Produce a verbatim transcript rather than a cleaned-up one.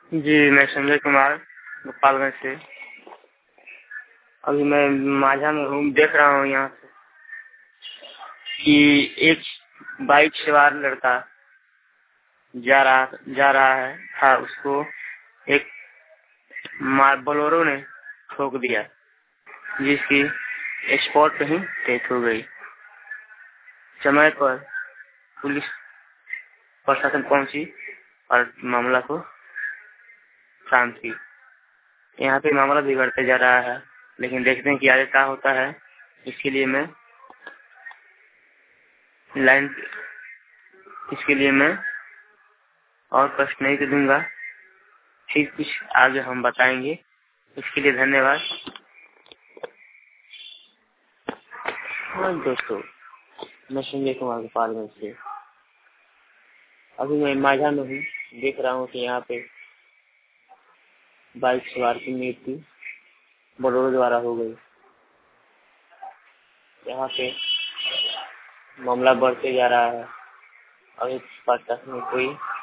जी, मैं संजय कुमार गोपालगंज से। अभी मैं माझा में हूँ, देख रहा हूँ यहाँ से कि एक बाइक सवार लड़का जा रहा जा रहा है था, उसको एक मार बोलेरो ने ठोक दिया, जिसकी स्पॉट पे ही डेथ हो गई। समय पर पुलिस प्रशासन पहुंची और मामला को शांत की। यहाँ पे मामला बिगड़ते जा रहा है, लेकिन देखते हैं कि आगे क्या होता है। इसके लिए मैं लाइन इसके लिए मैं और कष्ट नहीं दूंगा, ठीक कुछ आगे हम बताएंगे। इसके लिए धन्यवाद। हाँ दोस्तों, मैं संजय कुमार गोपालगंज से। अभी मैं माझा में हूँ, देख रहा हूँ कि यहाँ पे बाइक सवार की मृत्यु बोलेरो द्वारा हो गई। यहाँ पे मामला बढ़ते जा रहा है और इस प्रशासन में कोई